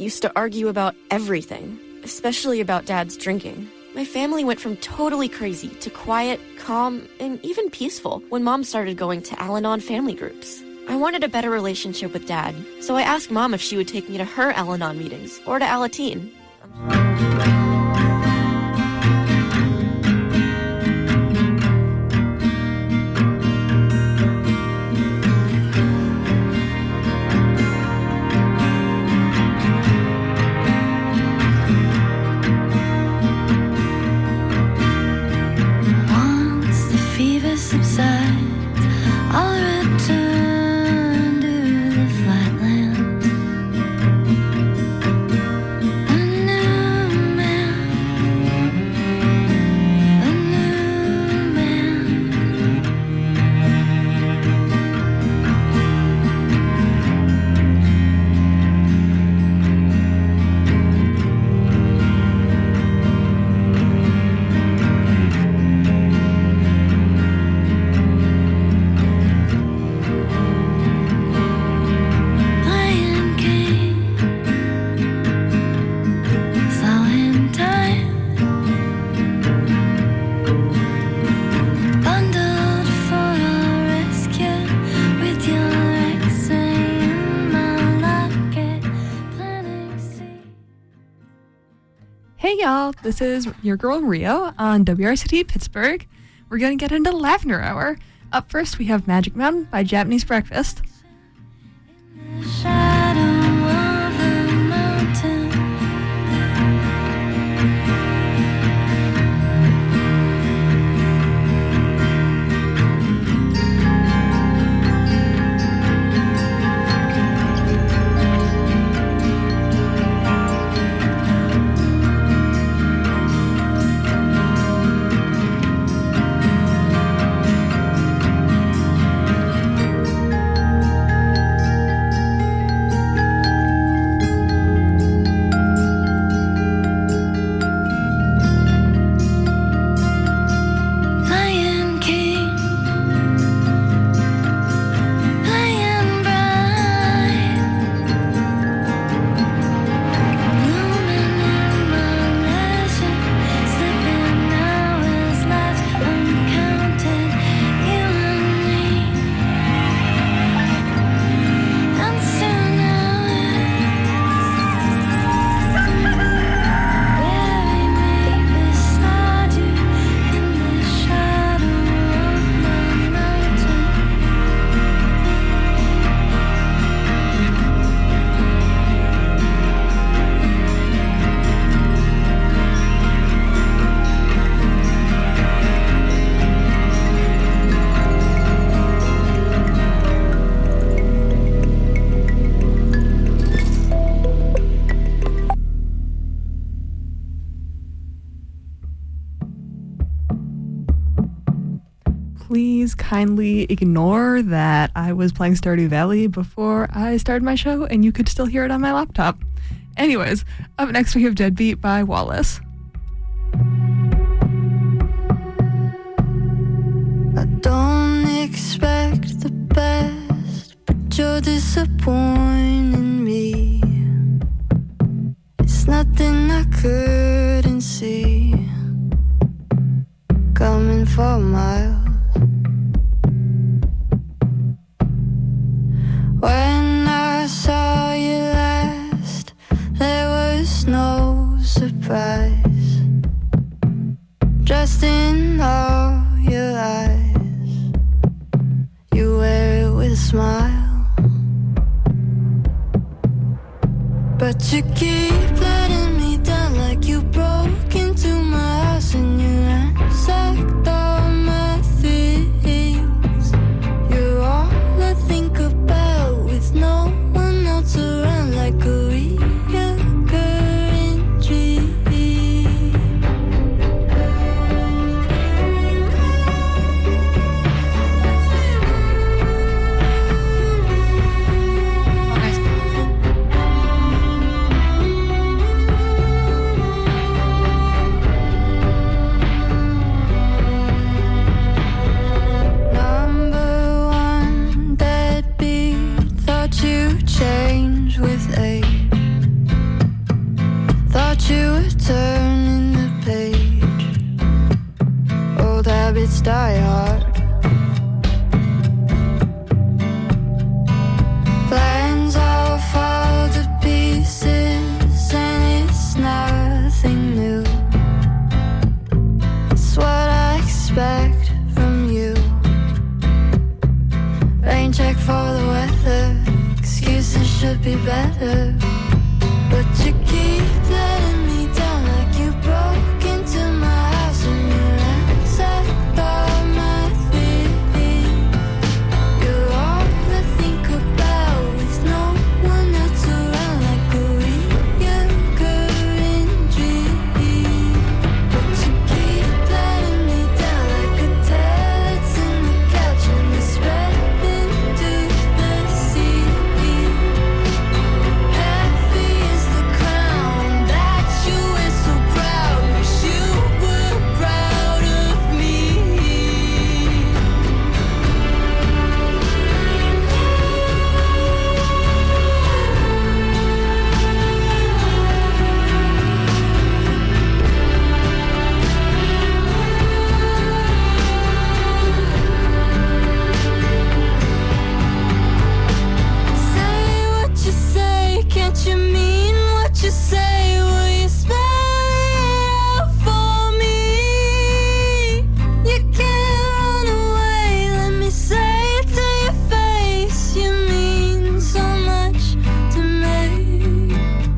used to argue about everything, especially about Dad's drinking. My family went from totally crazy to quiet, calm, and even peaceful when Mom started going to Al-Anon family groups. I wanted a better relationship with Dad, so I asked Mom if she would take me to her Al-Anon meetings or to Alateen. Once the fever subsides, I'll return to the flatlands. A new man, a new man. Lion King, slowing time, bundled for a rescue with your X-ray in my locket, planning C. Hey y'all, this is your girl Rio on WRCT Pittsburgh. We're going to get into Lavender Hour. Up first, we have Magic Mountain by Japanese Breakfast. The shadow of a mountain. Lion King, playing bright, blooming in my leisure, slipping hours left uncounted, you and me, and soon bury me beside you in the shadow of my mountain. Please kindly ignore that I was playing Stardew Valley before I started my show and you could still hear it on my laptop. Anyways, up next we have Deadbeat by Wallace. I don't expect the best, but you're disappointing me. It's nothing I couldn't see coming for miles. When I saw you last, there was no surprise. Dressed in all your eyes, you wear it with a smile. But you keep letting me down, like you broke into my house and you ransacked all my things. You're all I think about with no one else around, like a reoccurring dream. for the weather. Excuses should be better, but you keep letting me down like you broke into my house and you ransacked all my things. You're all I think about with no one else around, like a reoccurring dream. But you keep letting me down like a tale that's in the couch and it's spread into the sea. Heavy is the crown that you wear so proud. Wish you were proud of me. Say what you say, can't you mean what you say? Will you spell it out for me? You can't run away, let me say it to your face. You mean so much to me.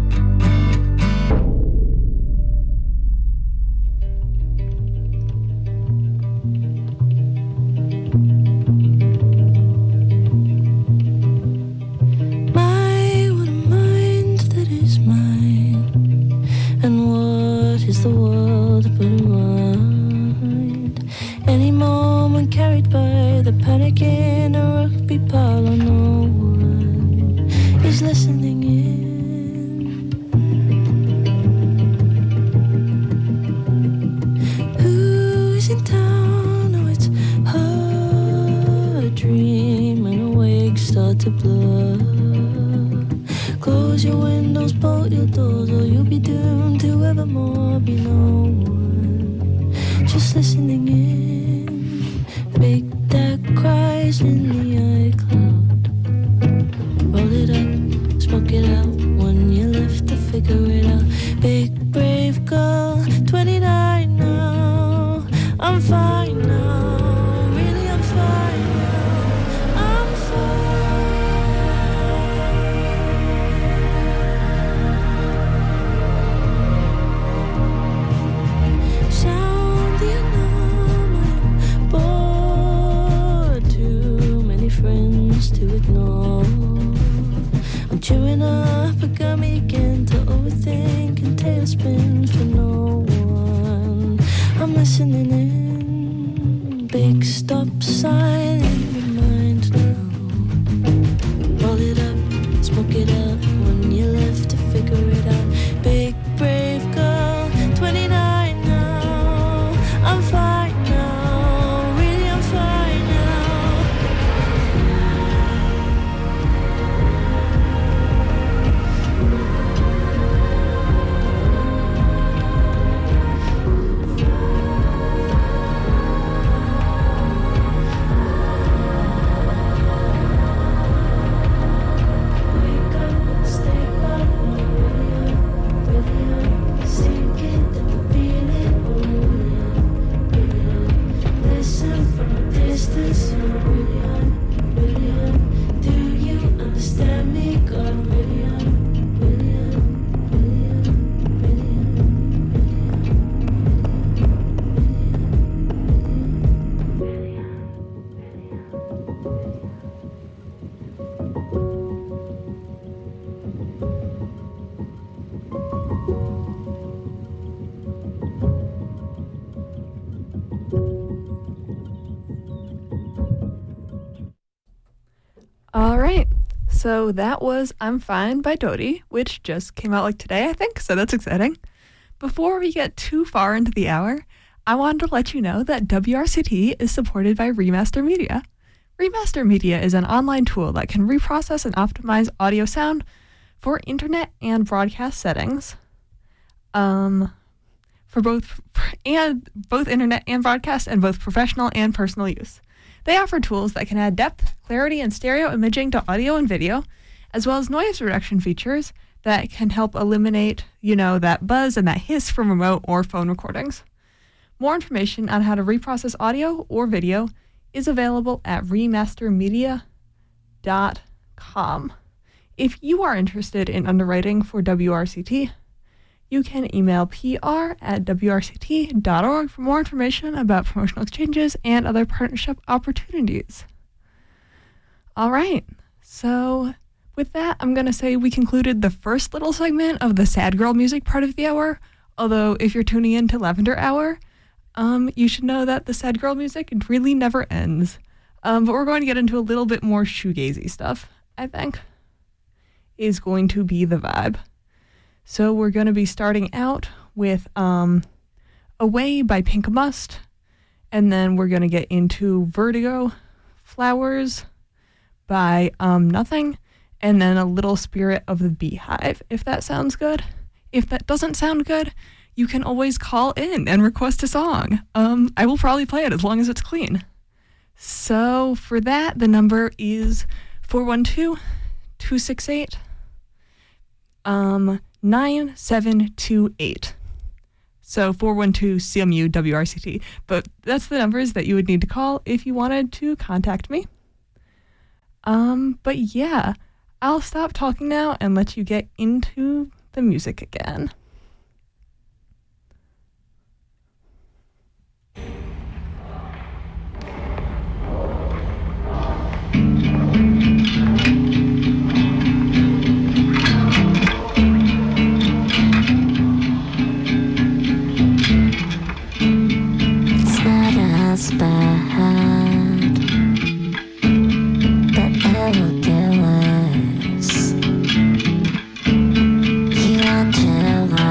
My, what a mind that is mine, and what is the world but a mind? Any moment carried by the panic in a rugby parlor, no one is listening in. Who's in town? Oh, it's her dream, and awake start to blur. Close your windows, bolt your doors, or you'll be doomed to evermore be no one. Just listening in. Big that cries in the iCloud. Roll it up, smoke it out. When you live to figure it out. Big brave girl, 29 now. I'm fine now. Really, I'm fine now. I'm fine. Sound the alarm, I'm bored. Too many friends to ignore. I'm chewing up a gummy again to overthink and tailspins for no one. I'm listening in. Big stop sign in your mind now. Roll it up, smoke it up. When you left to figure it out. Big brave girl, 29 now. I'm fine now. Really, I'm fine now. Wake up, stay up, really up, sinking at the feeling, really. Listen from a distance, really. Do you understand me? God, really. All right. So that was I'm Fine by Dodie, which just came out like today, I think. So that's exciting. Before we get too far into the hour, I wanted to let you know that WRCT is supported by Remaster Media. Remaster Media is an online tool that can reprocess and optimize audio sound for internet and broadcast settings. For both internet and broadcast and both professional and personal use. They offer tools that can add depth, clarity, and stereo imaging to audio and video, as well as noise reduction features that can help eliminate, that buzz and that hiss from remote or phone recordings. More information on how to reprocess audio or video is available at remastermedia.com. If you are interested in underwriting for WRCT, you can email pr@wrct.org for more information about promotional exchanges and other partnership opportunities. All right, so with that, I'm going to say we concluded the first little segment of the Sad Girl music part of the hour, although if you're tuning in to Lavender Hour, you should know that the Sad Girl music really never ends. But we're going to get into a little bit more shoegazy stuff, I think, is going to be the vibe. So we're going to be starting out with Away by Pink Must, and then we're going to get into Vertigo, Flowers by Nothing, and then A Little Spirit of the Beehive, if that sounds good. If that doesn't sound good, you can always call in and request a song. I will probably play it as long as it's clean. So for that, the number is 412-268 9728. So 412-CMU WRCT. But that's the numbers that you would need to call if you wanted to contact me. But yeah, I'll stop talking now and let you get into the music again. It's not as bad, but it will get worse. You wonder why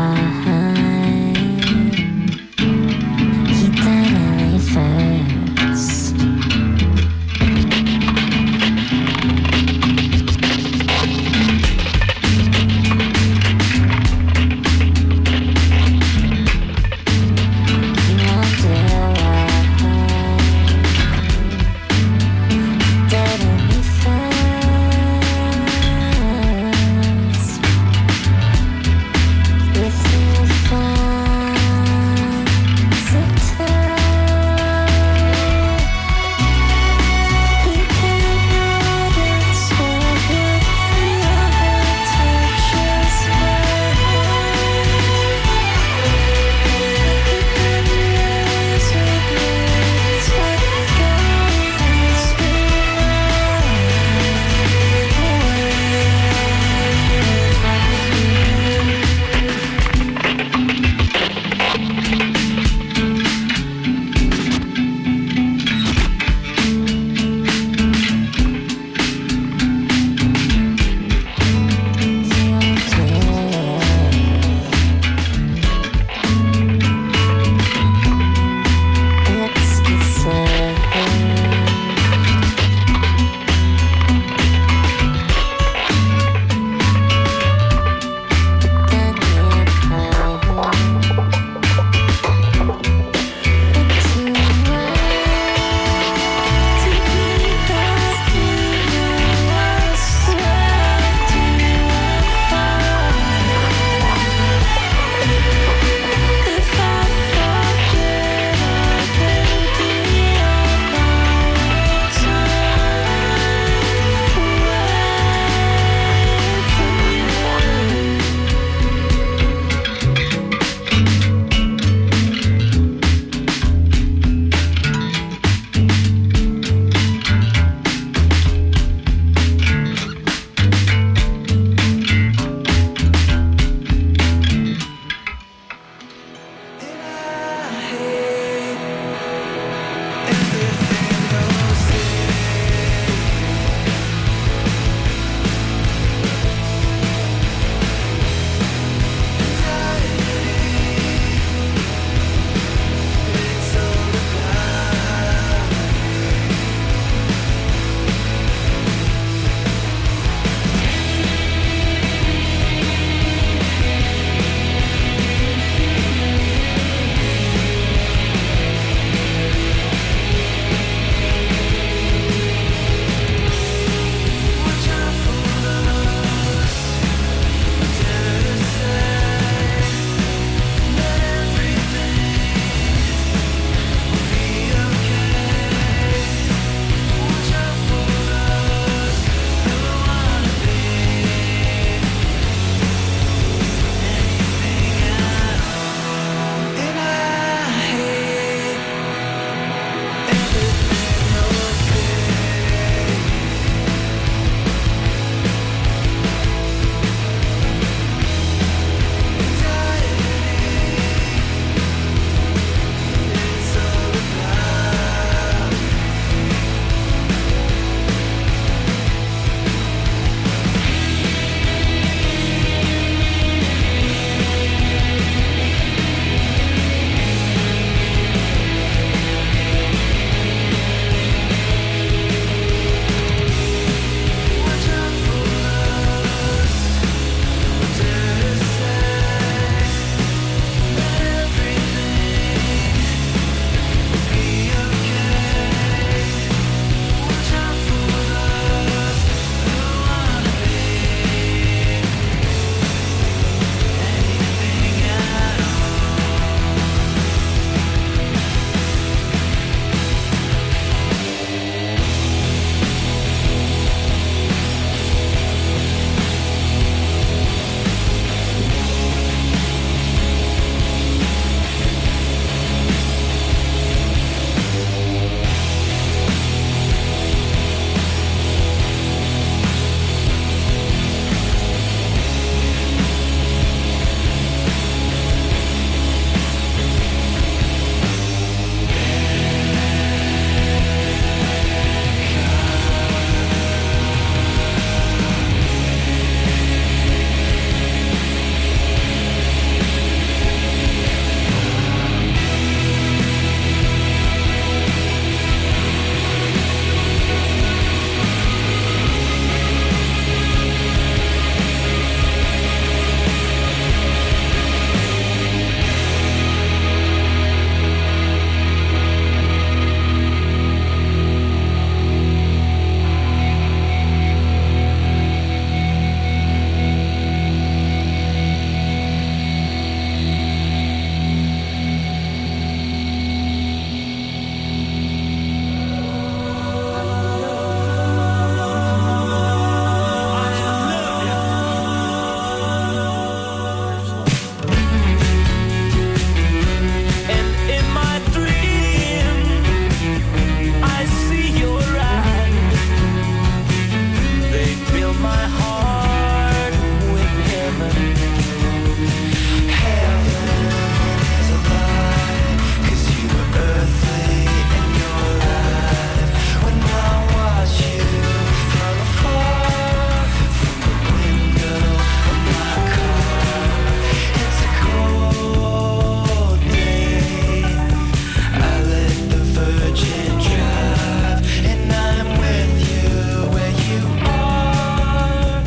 my heart with heaven. Heaven is a lie, 'cause you were earthly and you're alive. When I watch you from afar, from the window of my car, it's a cold day. I let the Virgin drive, and I'm with you where you are.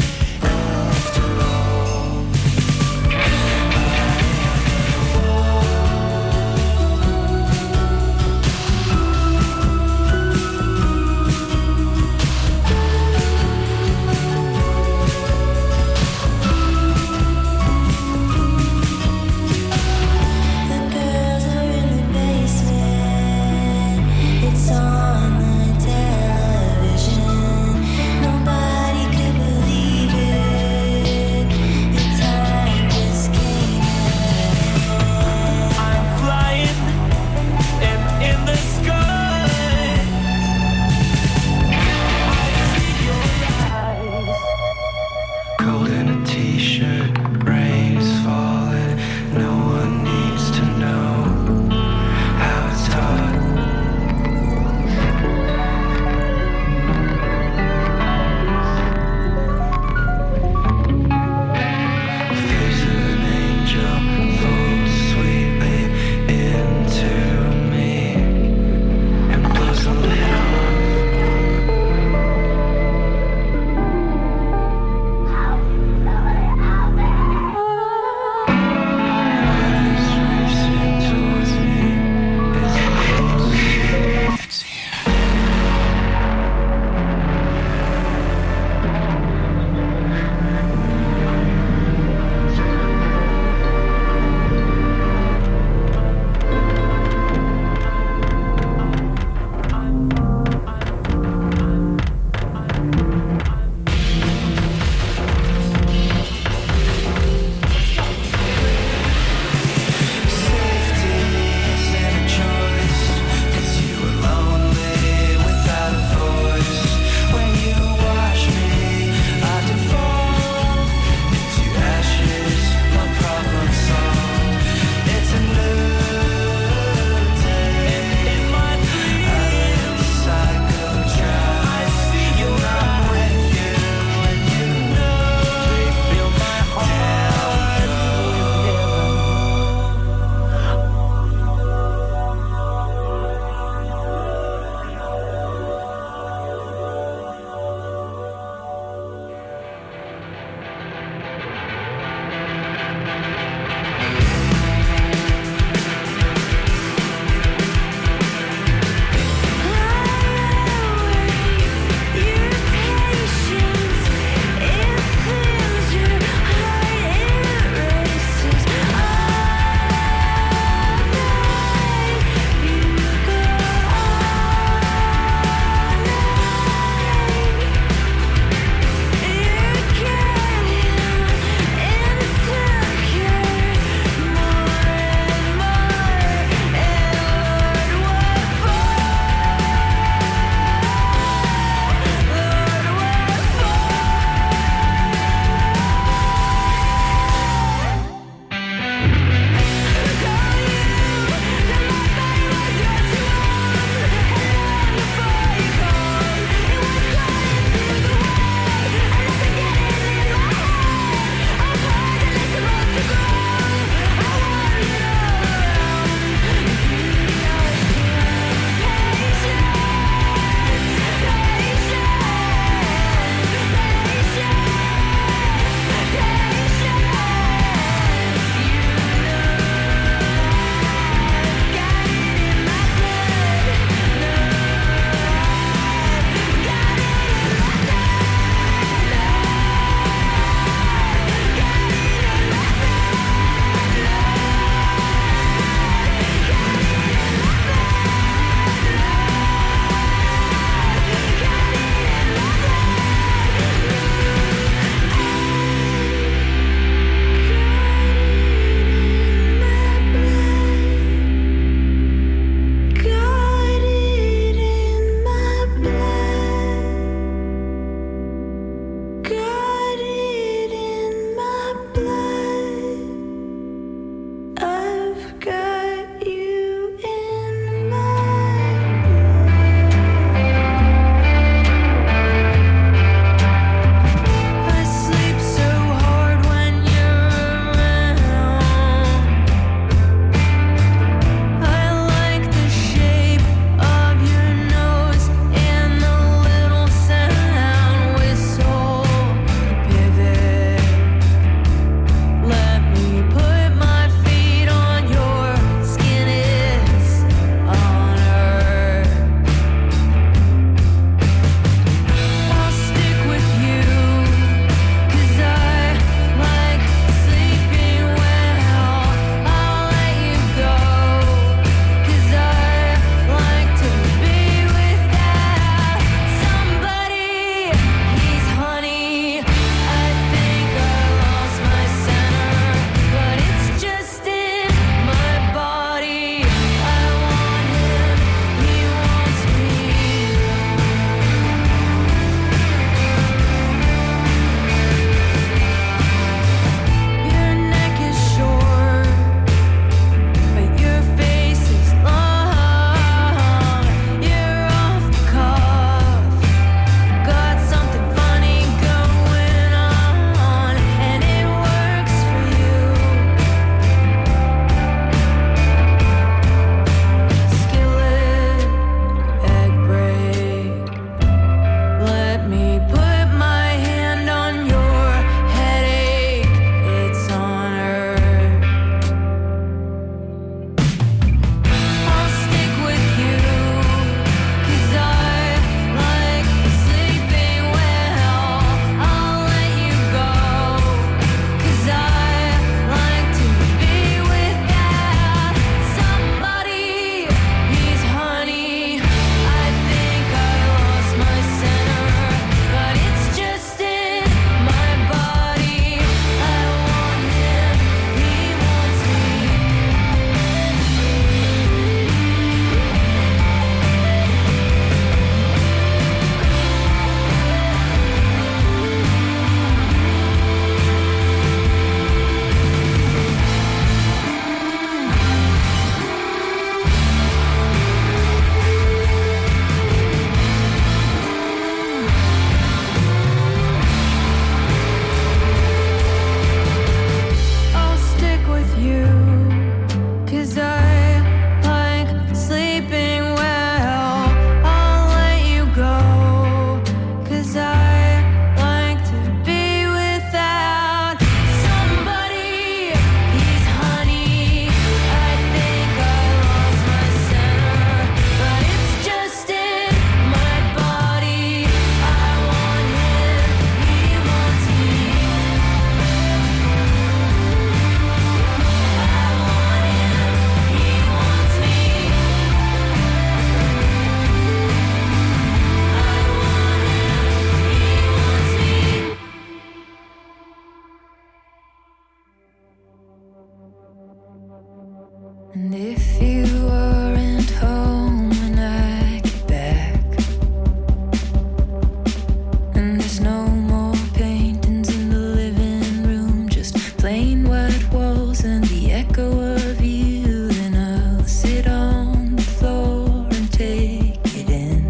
There's no more paintings in the living room, just plain white walls and the echo of you. Then I'll sit on the floor and take it in,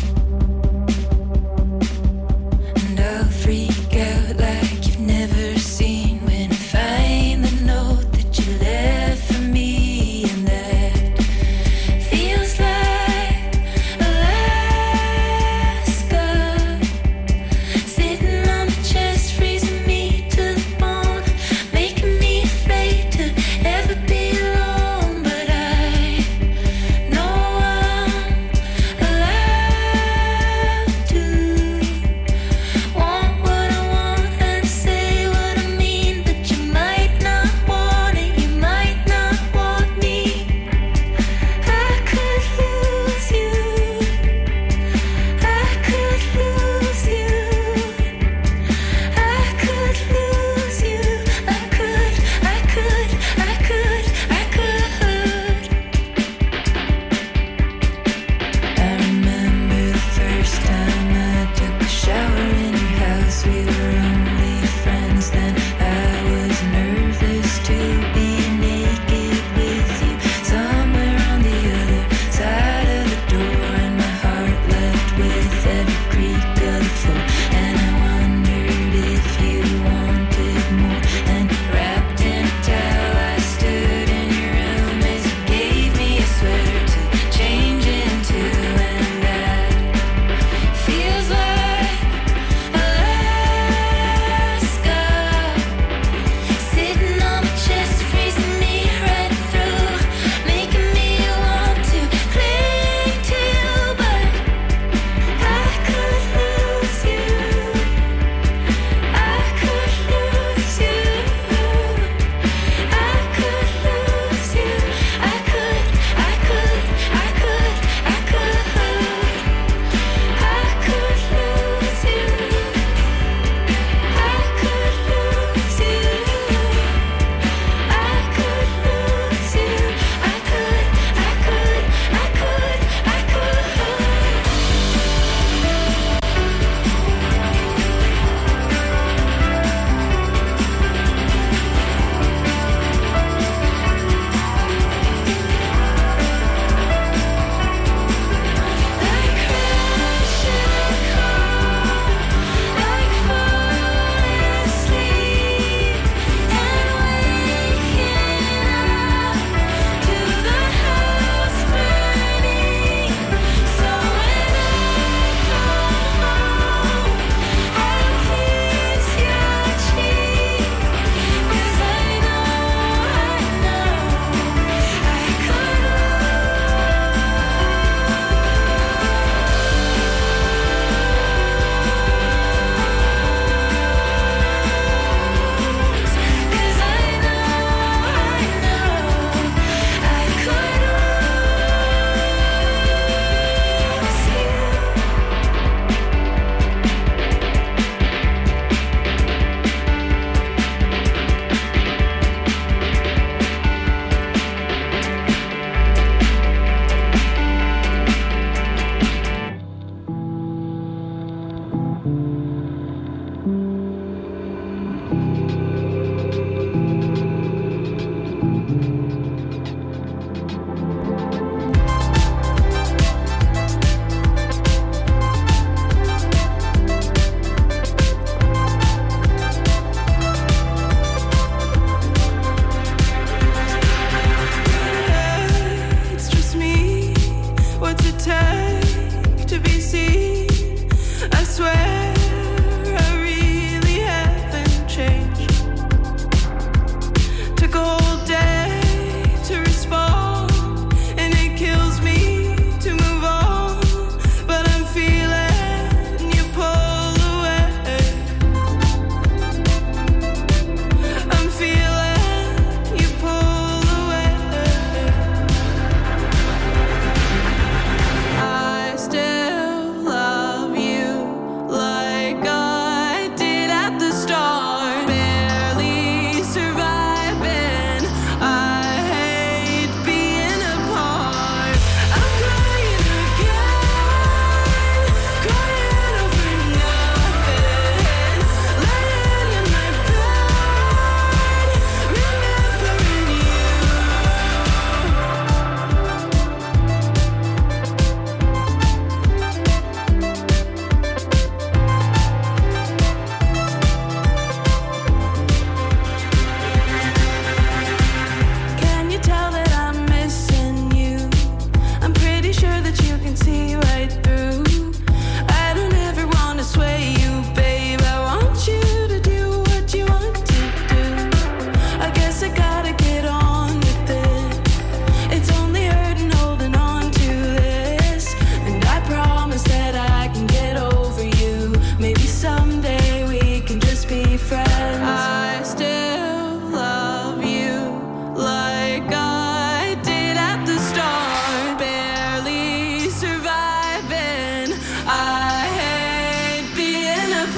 and I'll freak out like you've never seen when I find the note that you left for me, and that feels like Alaska, sitting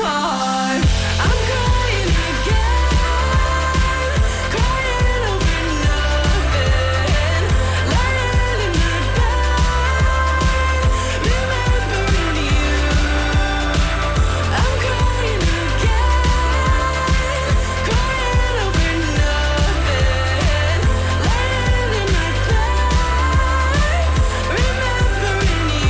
heart. I'm crying again, crying over nothing, lying in my bed, remembering you. I'm crying again, crying over nothing, lying in my bed, remembering you.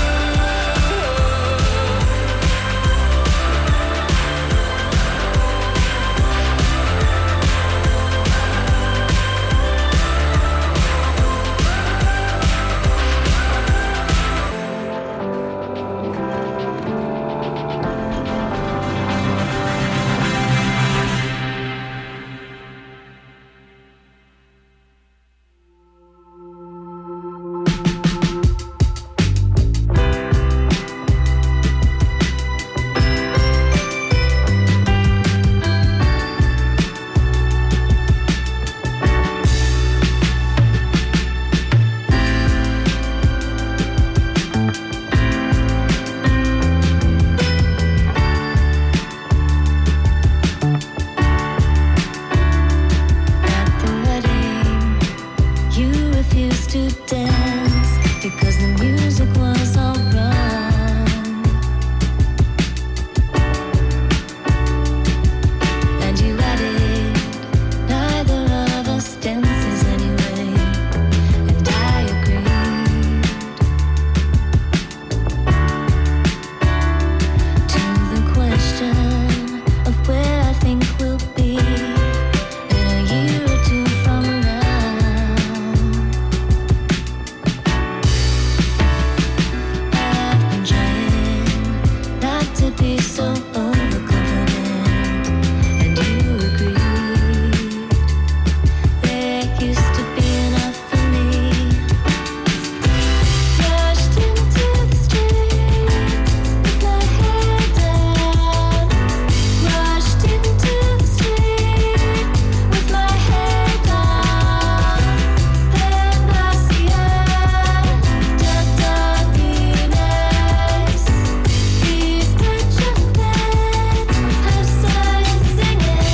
At the wedding, you refused to dance because the music was all wrong. And you added, neither of us dances anyway. And I agreed to the question of where I think we'll be in a year or two from now. I've been trying not to be so overconfident, and you agreed. There used to be enough for me. Rushed into the street with my head down. Rushed into the street with my head down. Then I see Venus. Please catch your breath. I'm starting singing.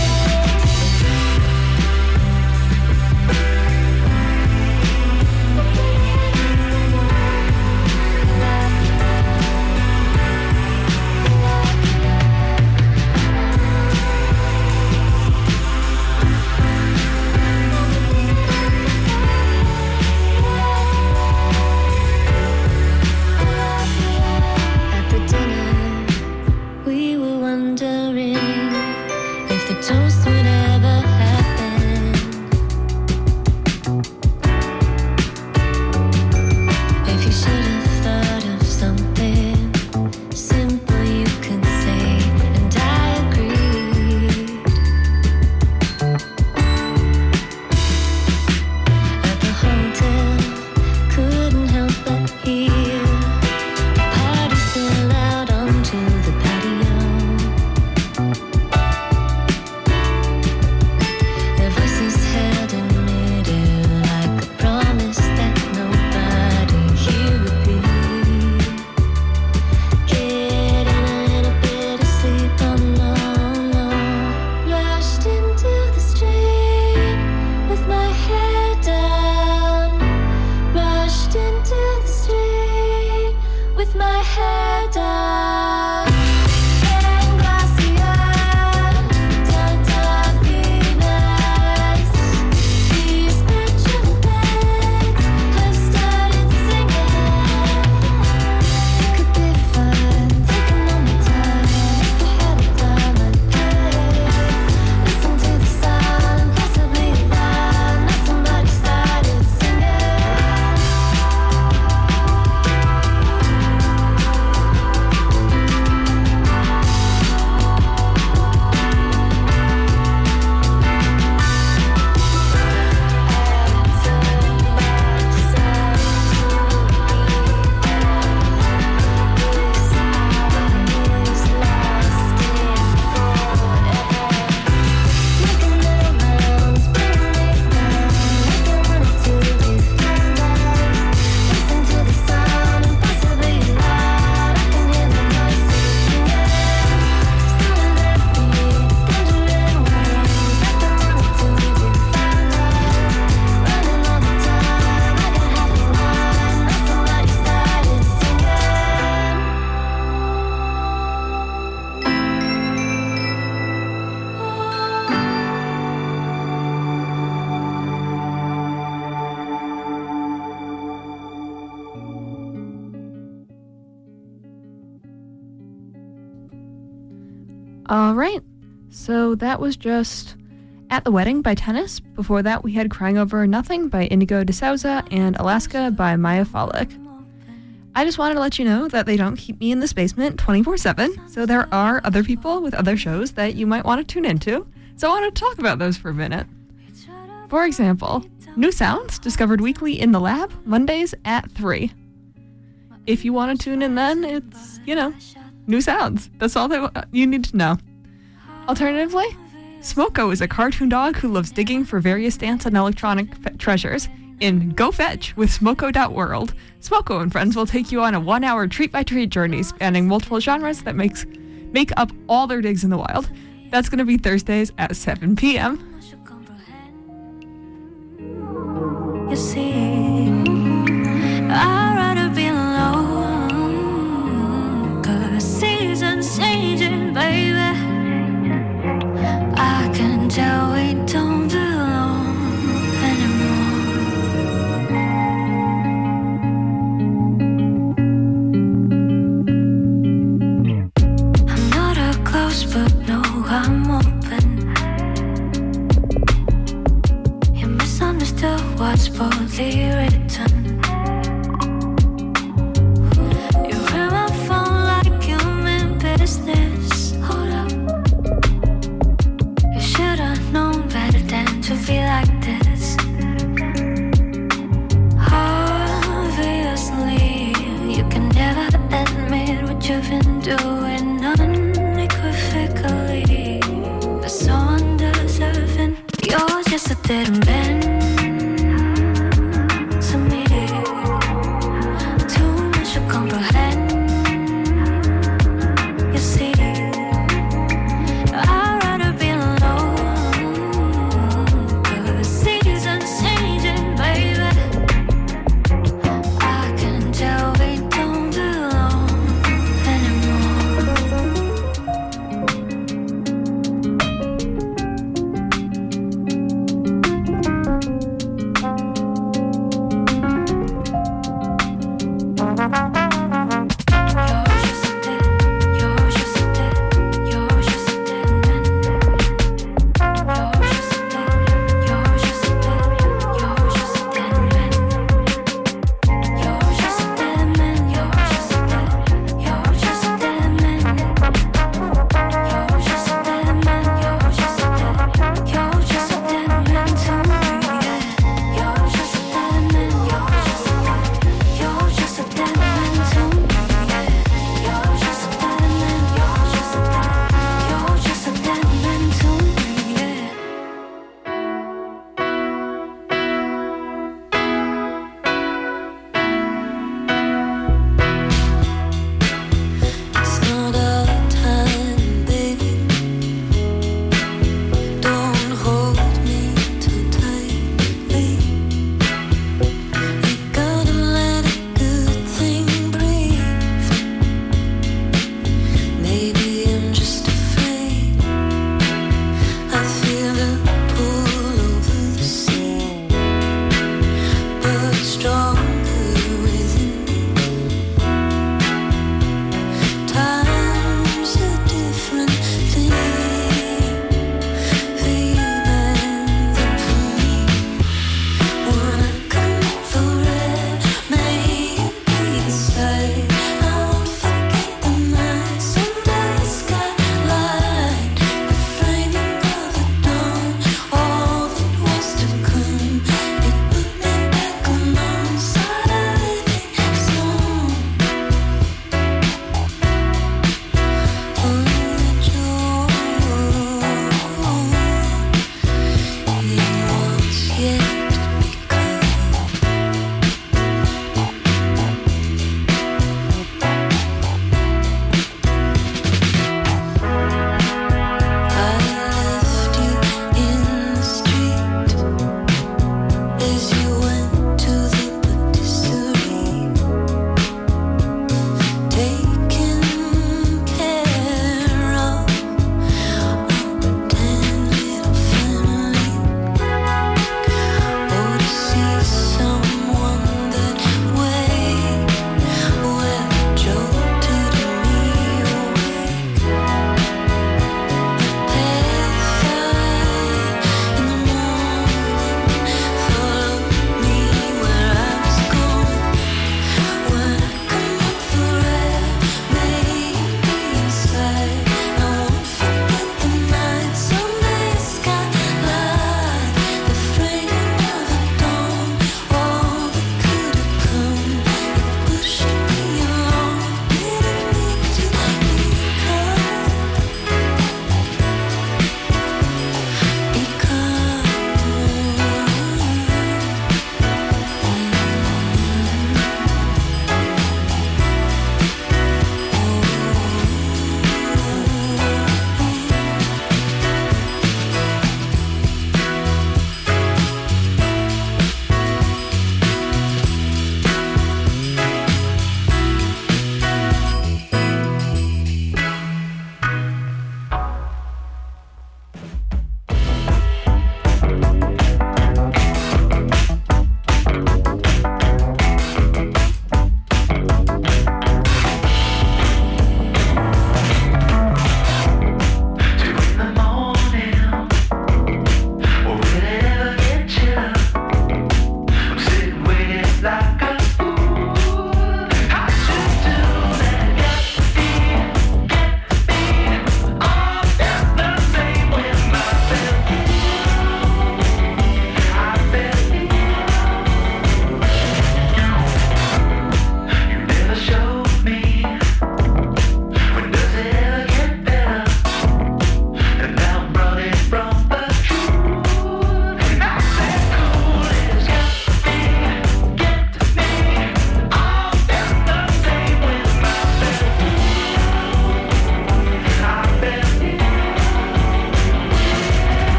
At the dinner, we were wondering if the toast would ever happen. If you should have thought of something simple you could say, and I agreed. At the hotel, couldn't help but hear the party spill out onto the patio. All right. So that was just At the Wedding by Tennis. Before that, we had Crying Over Nothing by Indigo de Souza and Alaska by Maya Folick. I just wanted to let you know that they don't keep me in this basement 24/7, so there are other people with other shows that you might want to tune into. So I want to talk about those for a minute. For example, New Sounds, discovered weekly in the lab, Mondays at 3. If you want to tune in then, it's, New Sounds. That's all that you need to know. Alternatively, Smoko is a cartoon dog who loves digging for various dance and electronic treasures. In Go Fetch with Smoko.world, Smoko and friends will take you on a 1-hour treat-by-treat journey spanning multiple genres that make up all their digs in the wild. That's going to be Thursdays at 7 p.m. You see, I'd rather be alone, 'cause seasons changing, baby. I can tell we don't belong anymore. I'm not a close, but no, I'm open. You misunderstood what's boldly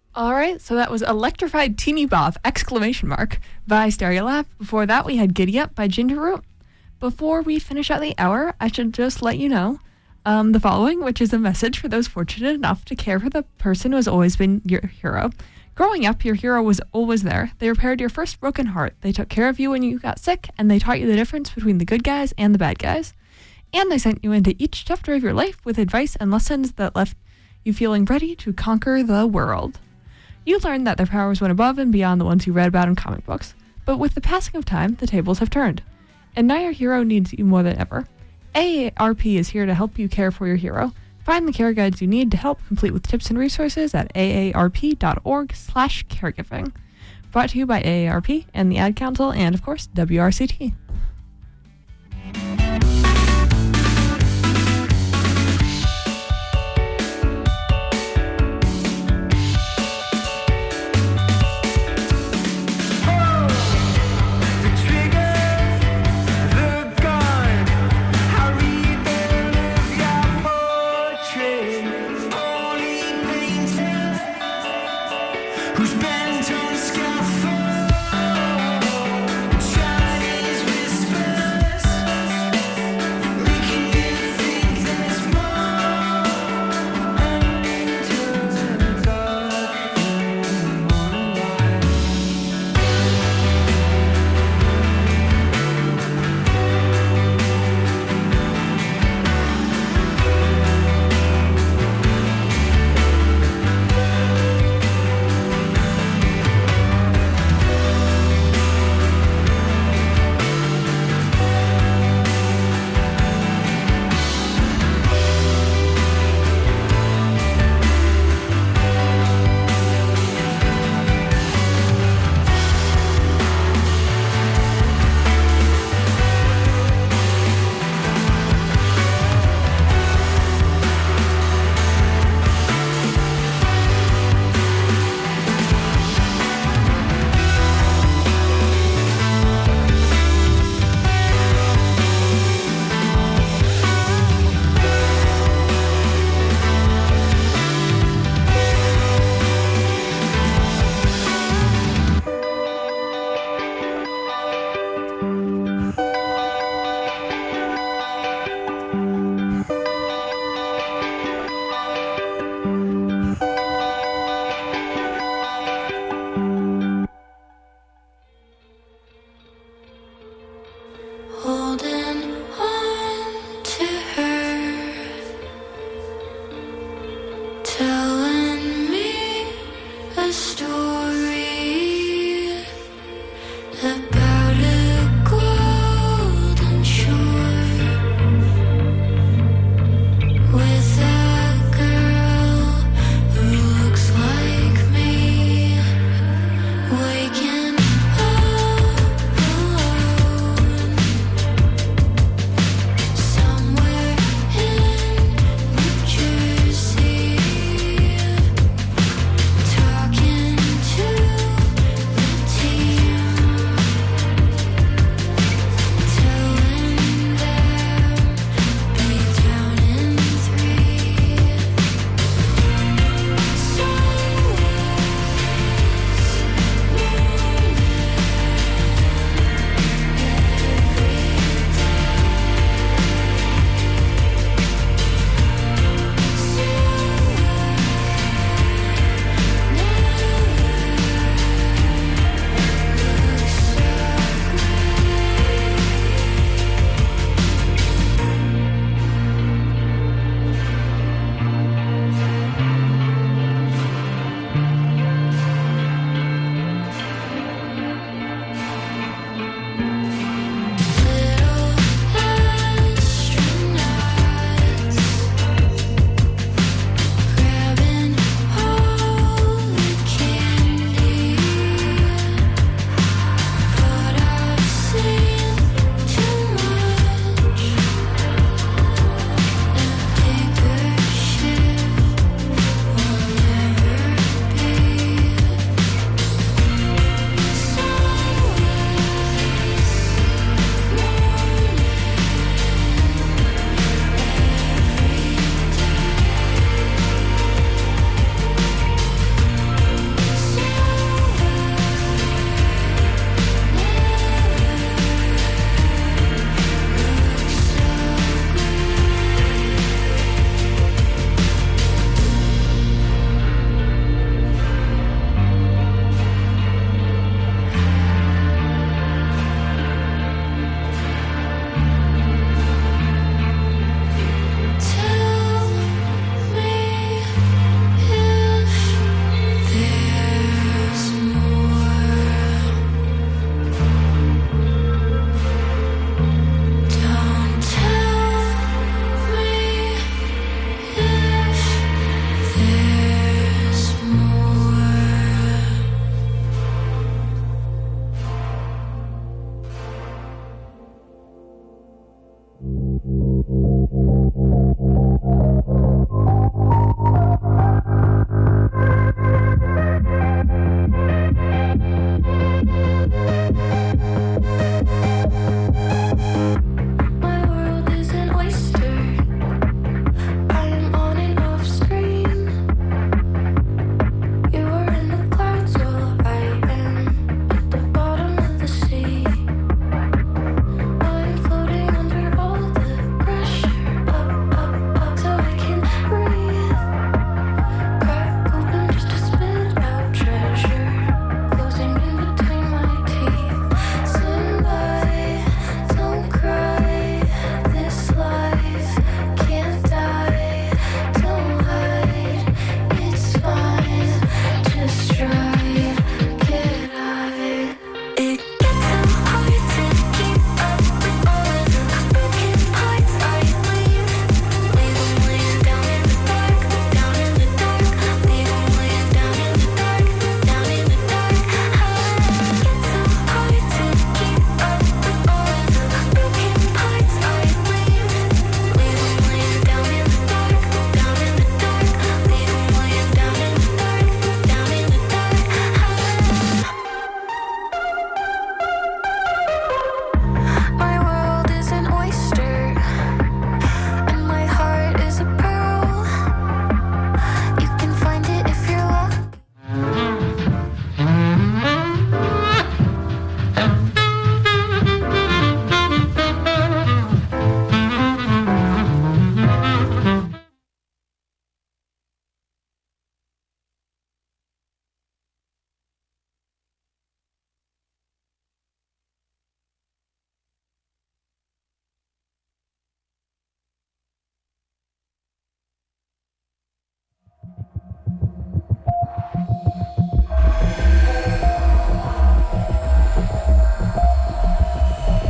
All right, so that was Electrified Teeny Bop, ! by Stereolab. Before that, we had Giddy Up by Ginger Root. Before we finish out the hour, I should just let you know the following, which is a message for those fortunate enough to care for the person who has always been your hero. Growing up, your hero was always there. They repaired your first broken heart. They took care of you when you got sick, and they taught you the difference between the good guys and the bad guys. And they sent you into each chapter of your life with advice and lessons that left you feeling ready to conquer the world. You learned that their powers went above and beyond the ones you read about in comic books. But with the passing of time, the tables have turned. And now your hero needs you more than ever. AARP is here to help you care for your hero. Find the care guides you need to help, complete with tips and resources at aarp.org/caregiving. Brought to you by AARP and the Ad Council and, of course, WRCT.